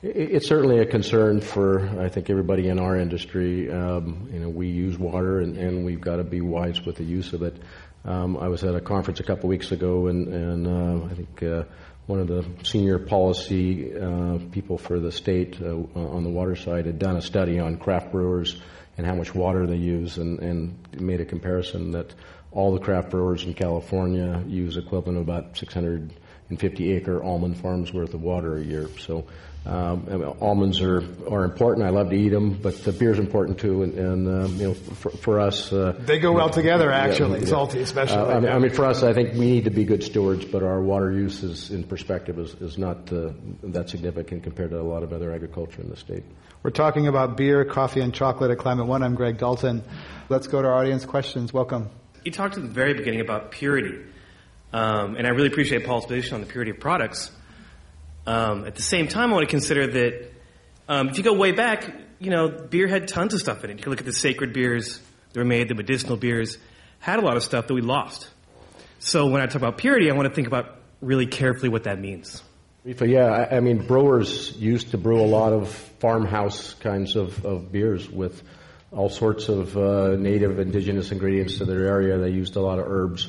It's certainly a concern for, I think, everybody in our industry. We use water, and we've got to be wise with the use of it. I was at a conference a couple weeks ago, and I think one of the senior policy people for the state on the water side had done a study on craft brewers and how much water they use, and made a comparison that all the craft brewers in California use equivalent of about 650-acre almond farms worth of water a year. So almonds are important. I love to eat them, but the beer's important too. And for us, they go well together. Actually, salty especially. I mean, for us, I think we need to be good stewards, but our water use is, in perspective, is not that significant compared to a lot of other agriculture in the state. We're talking about beer, coffee, and chocolate at Climate One. I'm Greg Dalton. Let's go to our audience questions. Welcome. You talked at the very beginning about purity, and I really appreciate Paul's position on the purity of products. At the same time, I want to consider that if you go way back, beer had tons of stuff in it. You can look at the sacred beers that were made, the medicinal beers, had a lot of stuff that we lost. So when I talk about purity, I want to think about really carefully what that means. Yeah, I mean, brewers used to brew a lot of farmhouse kinds of beers with all sorts of native indigenous ingredients to their area. They used a lot of herbs.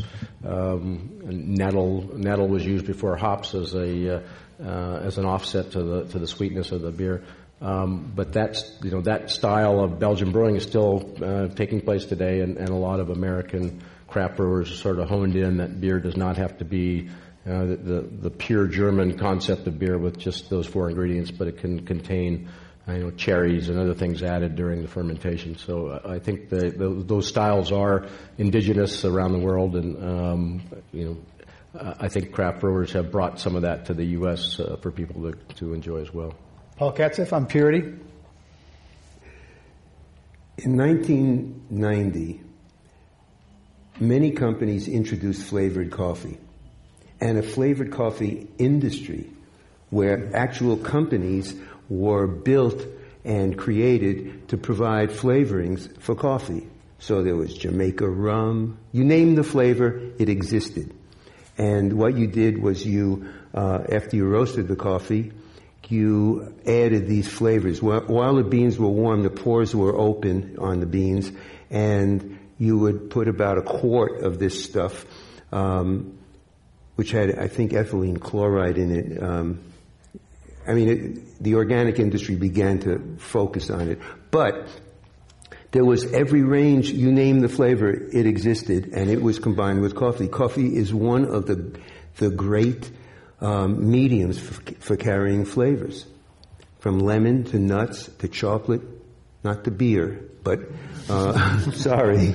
Nettle was used before hops as an offset to the sweetness of the beer. But that style of Belgian brewing is still taking place today, and a lot of American craft brewers sort of honed in that beer does not have to be the pure German concept of beer with just those four ingredients, but it can contain cherries and other things added during the fermentation. So I think those styles are indigenous around the world, and I think craft brewers have brought some of that to the U.S. For people to enjoy as well. Paul Katzif on purity. In 1990, many companies introduced flavored coffee, and a flavored coffee industry where actual companies were built and created to provide flavorings for coffee. So there was Jamaica rum. You name the flavor, it existed. And what you did was after you roasted the coffee, you added these flavors. While the beans were warm, the pores were open on the beans, and you would put about a quart of this stuff, which had, I think, ethylene chloride in it. The organic industry began to focus on it. But there was every range, you name the flavor, it existed, and it was combined with coffee. Coffee is one of the great mediums for carrying flavors, from lemon to nuts to chocolate, not to beer, but sorry.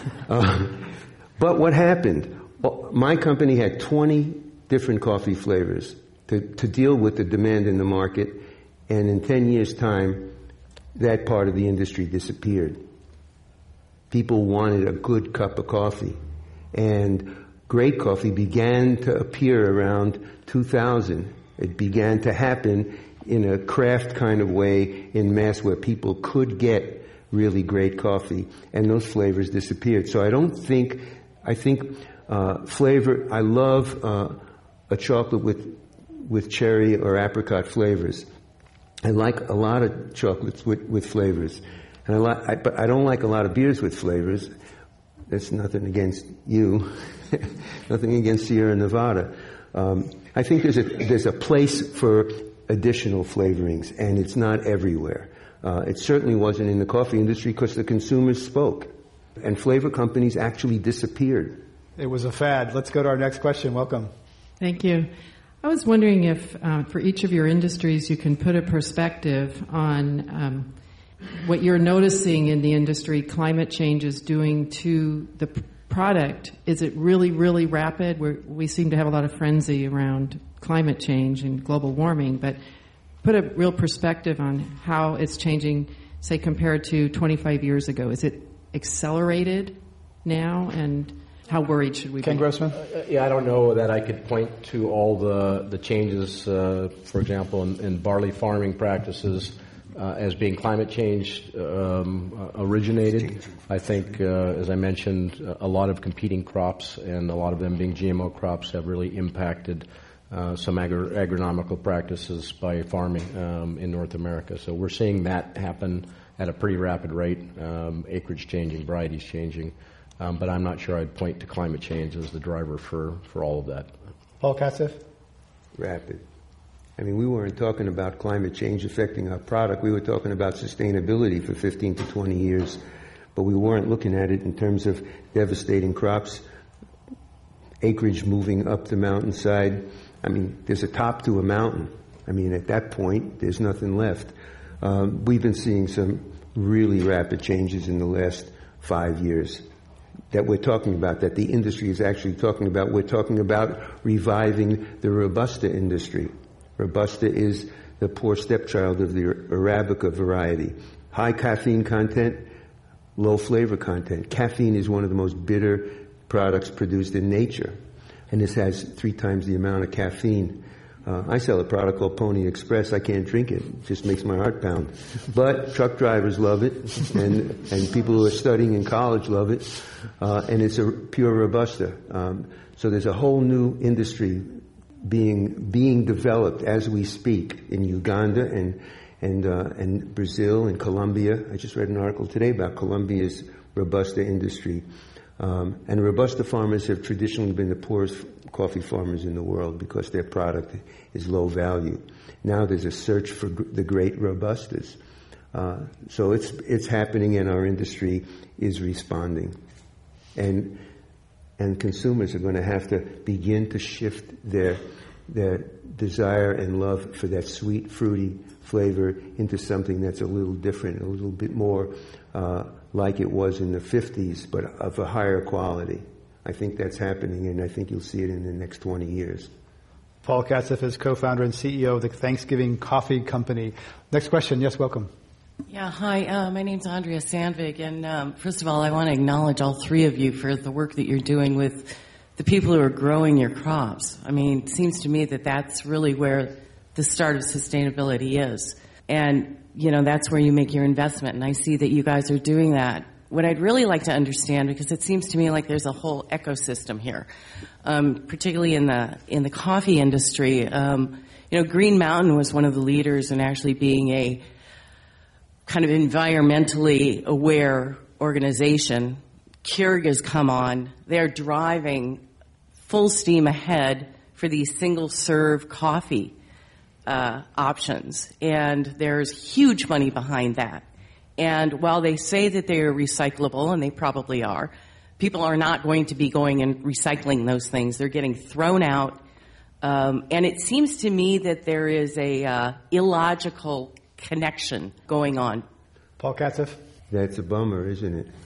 But what happened? Well, my company had 20 different coffee flavors to deal with the demand in the market, and in 10 years' time, that part of the industry disappeared. People wanted a good cup of coffee, and great coffee began to appear around 2000. It began to happen in a craft kind of way in mass where people could get really great coffee, and those flavors disappeared. So I think flavor, I love a chocolate with cherry or apricot flavors. I like a lot of chocolates with flavors. But I don't like a lot of beers with flavors. That's nothing against you. Nothing against Sierra Nevada. I think there's a place for additional flavorings, and it's not everywhere. It certainly wasn't in the coffee industry because the consumers spoke, and flavor companies actually disappeared. It was a fad. Let's go to our next question. Welcome. Thank you. I was wondering if for each of your industries you can put a perspective on what you're noticing in the industry climate change is doing to the product. Is it really, really rapid? We seem to have a lot of frenzy around climate change and global warming, but put a real perspective on how it's changing, say, compared to 25 years ago. Is it accelerated now, and how worried should we be? Ken Grossman? I don't know that I could point to all the changes, for example, in barley farming practices as being climate change originated. I think, as I mentioned, a lot of competing crops and a lot of them being GMO crops have really impacted some agronomical practices by farming in North America. So we're seeing that happen at a pretty rapid rate, acreage changing, varieties changing. But I'm not sure I'd point to climate change as the driver for all of that. Paul Katzif? Rapid. I mean, we weren't talking about climate change affecting our product. We were talking about sustainability for 15 to 20 years. But we weren't looking at it in terms of devastating crops, acreage moving up the mountainside. I mean, there's a top to a mountain. I mean, at that point, there's nothing left. We've been seeing some really rapid changes in the last 5 years that we're talking about, that the industry is actually talking about. We're talking about reviving the Robusta industry. Robusta is the poor stepchild of the Arabica variety. High caffeine content, low flavor content. Caffeine is one of the most bitter products produced in nature, and this has 3 times the amount of caffeine. I sell a product called Pony Express. I can't drink it. It just makes my heart pound. But truck drivers love it, and people who are studying in college love it, and it's a pure Robusta. So there's a whole new industry being developed as we speak in Uganda and Brazil and Colombia. I just read an article today about Colombia's Robusta industry. And Robusta farmers have traditionally been the poorest coffee farmers in the world because their product is low value. Now there's a search for the great Robustas. So it's happening, and our industry is responding. And consumers are going to have to begin to shift their desire and love for that sweet, fruity flavor into something that's a little different, a little bit more like it was in the 50s, but of a higher quality. I think that's happening, and I think you'll see it in the next 20 years. Paul Katzif is co-founder and CEO of the Thanksgiving Coffee Company. Next question. Yes, welcome. Yeah, hi. My name's Andrea Sandvig, and first of all, I want to acknowledge all 3 of you for the work that you're doing with the people who are growing your crops. I mean, it seems to me that that's really where the start of sustainability is. And, you know, that's where you make your investment, and I see that you guys are doing that. What I'd really like to understand, because it seems to me like there's a whole ecosystem here, particularly in the coffee industry. You know, Green Mountain was one of the leaders in actually being a kind of environmentally aware organization. Keurig has come on. They're driving full steam ahead for these single-serve coffee options, and there's huge money behind that. And while they say that they are recyclable, and they probably are, people are not going to be going and recycling those things. They're getting thrown out, and it seems to me that there is a illogical connection going on. Paul Katzif? That's a bummer, isn't it?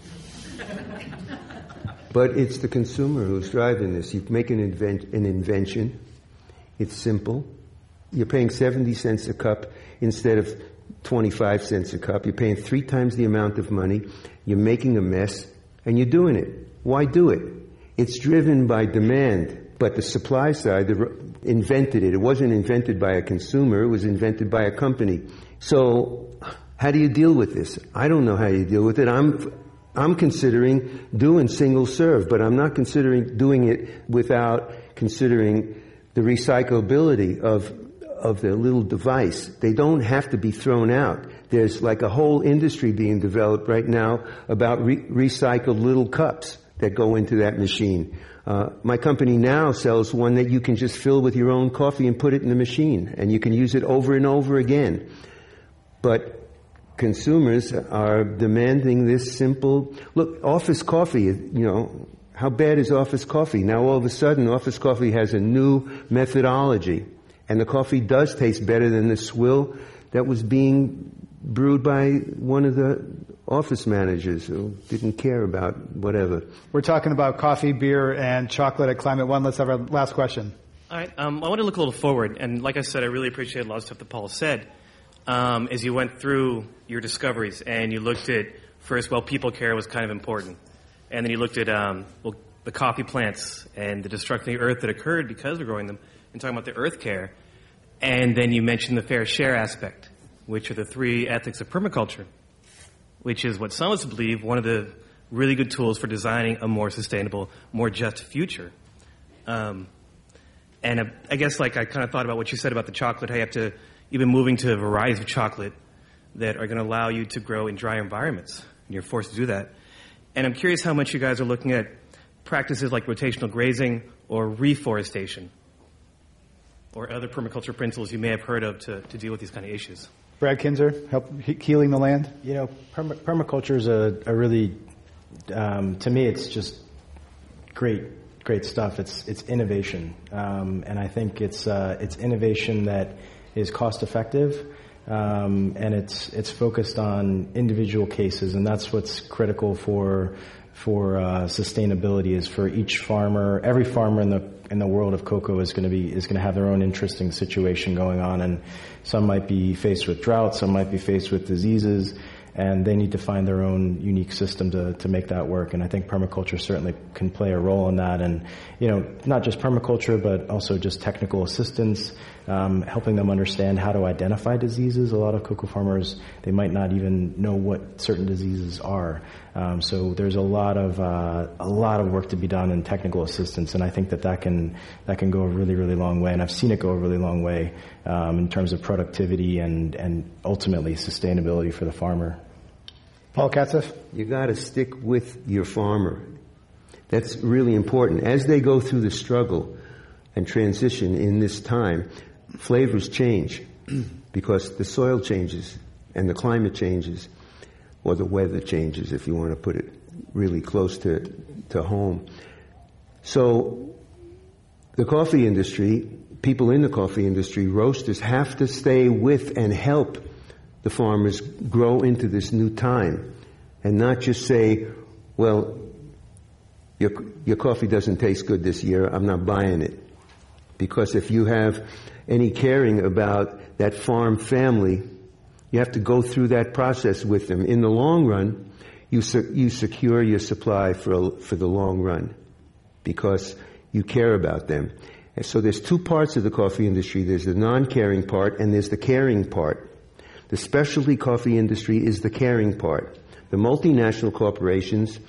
But it's the consumer who's driving this. You make an invention. It's simple. You're paying 70 cents a cup instead of 25 cents a cup. You're paying 3 times the amount of money. You're making a mess, and you're doing it. Why do it? It's driven by demand, but the supply side invented it. It wasn't invented by a consumer. It was invented by a company. So how do you deal with this? I don't know how you deal with it. I'm considering doing single serve, but I'm not considering doing it without considering the recyclability of the little device. They don't have to be thrown out. There's like a whole industry being developed right now about recycled little cups that go into that machine. My company now sells one that you can just fill with your own coffee and put it in the machine, and you can use it over and over again. But consumers are demanding this simple... Look, office coffee, you know, how bad is office coffee? Now all of a sudden, office coffee has a new methodology. And the coffee does taste better than the swill that was being brewed by one of the office managers who didn't care about whatever. We're talking about coffee, beer, and chocolate at Climate One. Let's have our last question. All right. I want to look a little forward. And like I said, I really appreciate a lot of stuff that Paul said. As you went through your discoveries and you looked at, first, well, people care was kind of important. And then you looked at, the coffee plants and the destruction of the earth that occurred because we're growing them, and talking about the earth care. And then you mentioned the fair share aspect, which are the 3 ethics of permaculture, which is what some of us believe one of the really good tools for designing a more sustainable, more just future. And I guess like I kind of thought about what you said about the chocolate, how you've been moving to varieties of chocolate that are going to allow you to grow in dry environments, and you're forced to do that. And I'm curious how much you guys are looking at practices like rotational grazing or reforestation or other permaculture principles you may have heard of to deal with these kind of issues. Brad Kinzer, help healing the land? You know, permaculture is a really, to me, it's just great stuff. It's innovation, and I think it's innovation that is cost effective, and it's focused on individual cases, and that's what's critical for sustainability. Is for each farmer, every farmer in the world of cocoa is going to have their own interesting situation going on, and some might be faced with drought, some might be faced with diseases, and they need to find their own unique system to make that work. And I think permaculture certainly can play a role in that. And, you know, not just permaculture, but also just technical assistance, helping them understand how to identify diseases. A lot of cocoa farmers, they might not even know what certain diseases are. So there's a lot of work to be done in technical assistance, and I think that can go a really, really long way. And I've seen it go a really long way in terms of productivity and ultimately sustainability for the farmer. Paul Katzeff? You got to stick with your farmer. That's really important. As they go through the struggle and transition in this time, flavors change because the soil changes and the climate changes, or the weather changes, if you want to put it really close to home. So the coffee industry, people in the coffee industry, roasters, have to stay with and help the farmers grow into this new time, and not just say, well, your coffee doesn't taste good this year, I'm not buying it. Because if you have any caring about that farm family, you have to go through that process with them. In the long run, you secure your supply for the long run because you care about them. And so there's two parts of the coffee industry. There's the non-caring part and there's the caring part. The specialty coffee industry is the caring part. The multinational corporations,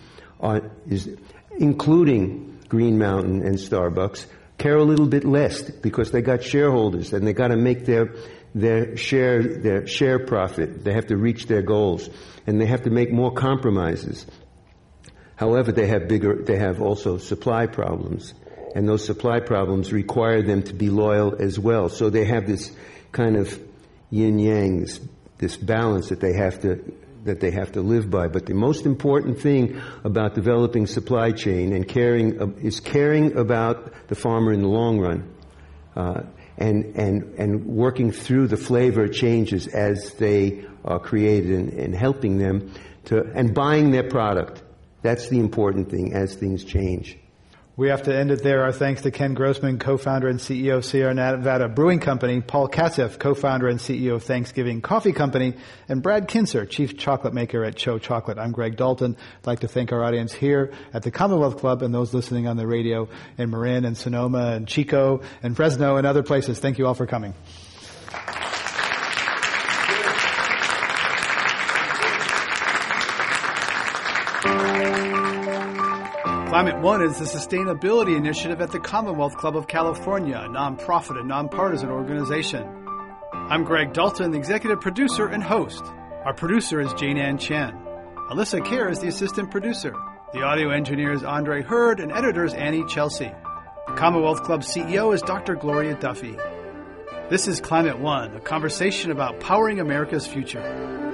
including Green Mountain and Starbucks, care a little bit less because they got shareholders and they got to make their share profit. They have to reach their goals, and they have to make more compromises. However, they have also supply problems, and those supply problems require them to be loyal as well. So they have this kind of yin-yang, this balance that they have to live by. But the most important thing about developing supply chain and caring about the farmer in the long run, and working through the flavor changes as they are created and helping them and buying their product. That's the important thing as things change. We have to end it there. Our thanks to Ken Grossman, co-founder and CEO of Sierra Nevada Brewing Company, Paul Katzeff, co-founder and CEO of Thanksgiving Coffee Company, and Brad Kinzer, chief chocolate maker at Cho Chocolate. I'm Greg Dalton. I'd like to thank our audience here at the Commonwealth Club and those listening on the radio in Marin and Sonoma and Chico and Fresno and other places. Thank you all for coming. Climate One is the sustainability initiative at the Commonwealth Club of California, a nonprofit and nonpartisan organization. I'm Greg Dalton, the executive producer and host. Our producer is Jane Ann Chen. Alyssa Kerr is the assistant producer. The audio engineer is Andre Hurd, and editor is Annie Chelsea. The Commonwealth Club CEO is Dr. Gloria Duffy. This is Climate One, a conversation about powering America's future.